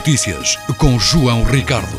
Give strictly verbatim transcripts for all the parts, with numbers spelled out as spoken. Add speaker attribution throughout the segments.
Speaker 1: Notícias com João Ricardo.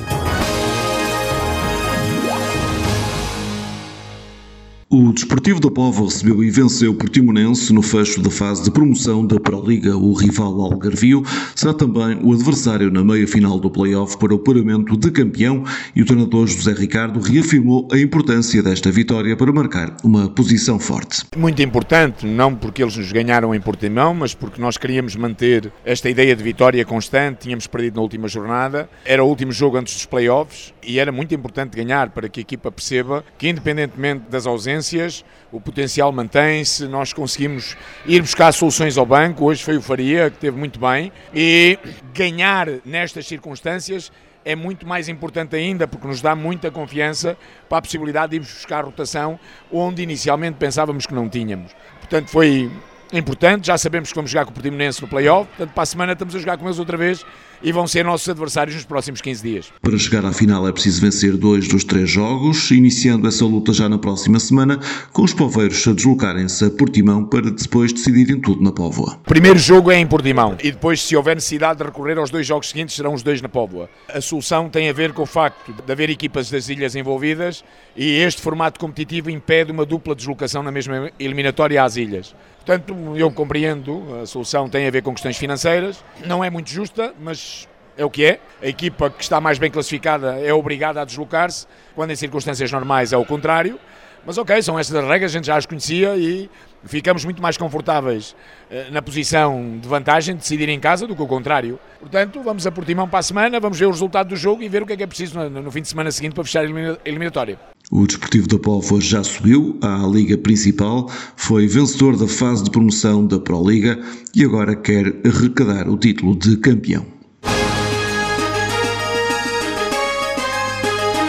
Speaker 2: O Desportivo da Póvoa recebeu e venceu o Portimonense no fecho da fase de promoção da Proliga. O rival Algarvio será também o adversário na meia-final do play-off para o apuramento de campeão e o treinador José Ricardo reafirmou a importância desta vitória para marcar uma posição forte.
Speaker 3: Muito importante, não porque eles nos ganharam em Portimão, mas porque nós queríamos manter esta ideia de vitória constante. Tínhamos perdido na última jornada, era o último jogo antes dos play-offs e era muito importante ganhar para que a equipa perceba que, independentemente das ausências, o potencial mantém-se, nós conseguimos ir buscar soluções ao banco. Hoje foi o Faria, que esteve muito bem, e ganhar nestas circunstâncias é muito mais importante ainda, porque nos dá muita confiança para a possibilidade de irmos buscar rotação onde inicialmente pensávamos que não tínhamos. Portanto, foi importante. Já sabemos que vamos jogar com o Portimonense no play-off, portanto para a semana estamos a jogar com eles outra vez e vão ser nossos adversários nos próximos quinze dias.
Speaker 2: Para chegar à final é preciso vencer dois dos três jogos, iniciando essa luta já na próxima semana, com os poveiros a deslocarem-se a Portimão para depois decidirem tudo na Póvoa.
Speaker 3: O primeiro jogo é em Portimão e depois, se houver necessidade de recorrer aos dois jogos seguintes, serão os dois na Póvoa. A solução tem a ver com o facto de haver equipas das ilhas envolvidas e este formato competitivo impede uma dupla deslocação na mesma eliminatória às ilhas. Portanto, eu compreendo, a solução tem a ver com questões financeiras, não é muito justa, mas é o que é. A equipa que está mais bem classificada é obrigada a deslocar-se, quando em circunstâncias normais é o contrário. Mas ok, são estas as regras, a gente já as conhecia e ficamos muito mais confortáveis eh, na posição de vantagem de decidir em casa do que o contrário. Portanto, vamos a Portimão para a semana, vamos ver o resultado do jogo e ver o que é que é preciso no, no fim de semana seguinte para fechar a eliminatória.
Speaker 2: O Desportivo da Póvoa já subiu à Liga Principal, foi vencedor da fase de promoção da Proliga e agora quer arrecadar o título de campeão.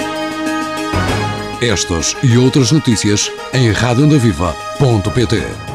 Speaker 1: Estas e outras notícias em rádio onda viva ponto pt.